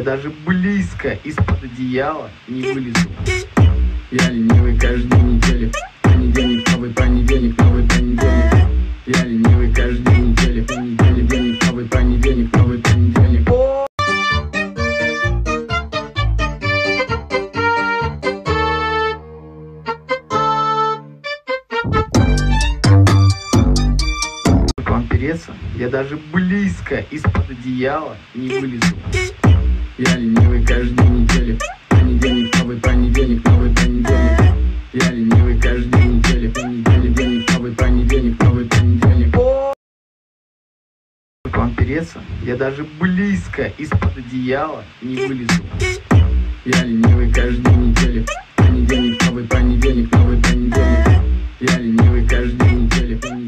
даже близко из-под одеяла не вылезу. Я ленивый каждую неделю. Понедельник, новый понедельник, новый понедельник. Я ленивый каждую неделю. Понедельник, новый понедельник, новый понедельник. К вам переться, я даже близко из-под одеяла не вылезу. Я ленивый каждую неделю. Понедельник, новый понедельник, новый понедельник. Я ленивый каждую неделю. Понедельник, новый понедельник, новый понедельник. К вам переться, я даже близко из-под одеяла не вылезу. Я ленивый каждую неделю. Понедельник, новый понедельник, новый понедельник. Я ленивый каждую неделю.